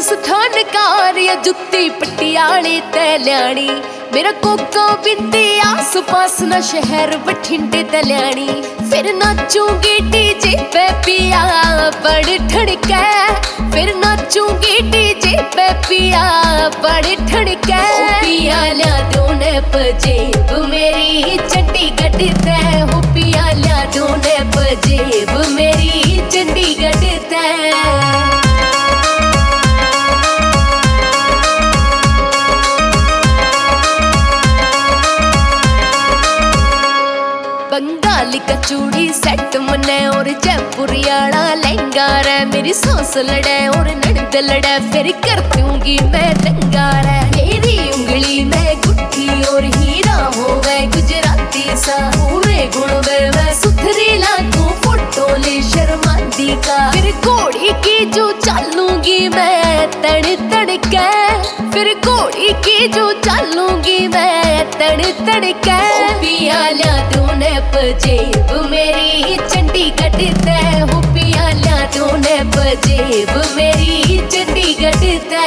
स्थान कार या जुत्ती पटियाले ते ल्याणी मेरा कोका बिंदी आस पास ना शहर बठिंडे ते ल्याणी फिर नाचूंगी डीजे पे पिया बड़ ठड़के फिर नाचूंगी डीजे पे पिया बड़ ठड़के पिया ल्या दोने पजेब मेरी चंडीगढ़ ते हो पिया ल्या दोने पजेब मेरी चंडीगढ़ ते बंगाली का चूड़ी सेट मने और जयपुरियाड़ा लहंगा रे मेरी सांस लड़े और नड़द लड़े फिर कर दूंगी मैं दंगा रे मेरी उंगली में गुट्ठी और हीरा हो गए गुजराती सा पूरे गुण वे मैं सुथरी लाखों फोटो ले शर्मांदी का फिर घोड़ी की जो चालूंगी मैं तड़ तड़ के फिर घोड़ी की जो चालूंगी मैं तड़ तड़ के पिया ल्या दोने पजेब मेरी चंडीगढ़ ते हो पिया ल्या दोने पजेब मेरी चंडीगढ़ ते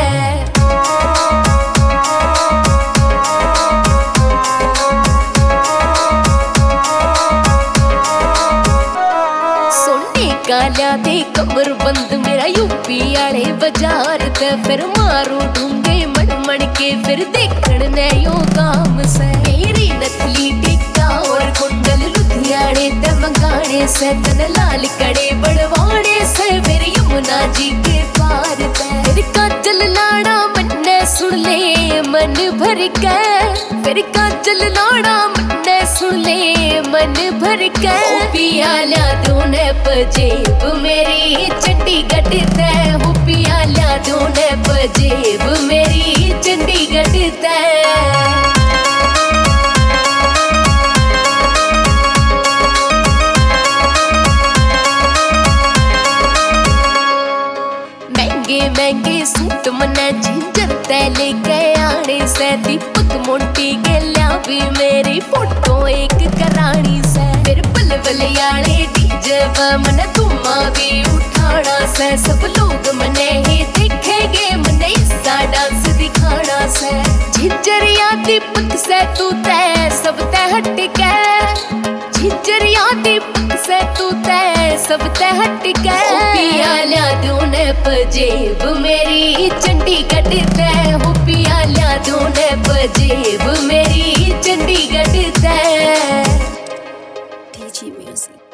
कालिया दे कमर बंद मेरा यूपी आले बाजार ते फिर मारू ढूंगे मण मण के फिर देखण ने यो काम से मेरी नकली टिक्का और कुंडल लुधियाने ते मंगाने से तन लाल कड़े बड़वाने से मेरी यमुना जी के पार ते फिर काजल लाड़ा मन्ने सुन ले मन भर के फिर काजल लाड़ा मन्ने सुन ले मन भर के पिया ल्या दोने पजेब मेरी चंडीगढ़ ते हो पिया ल्या दोने पजेब मेरी चंडीगढ़ ते महंगे सूट मने झिंझर ते लेके आने से दीपक मोंटी के ल्या भी मेरी फोटो एक करानी से फिर बलबलियाने डीजे मन तुमा भी उठाना से सब लोग मने ही देखेंगे मने इसा डांस दिखाना से झिंझरिया दीपक से तू ते सब ते हट के झिंझरिया दीपक से तू ते सब ते हट के पिया ल्या दोने पजेब मेरी चंडीगढ़ ते हो पिया ल्या दोने पजेब मेरी चंडीगढ़ ते। DG Music।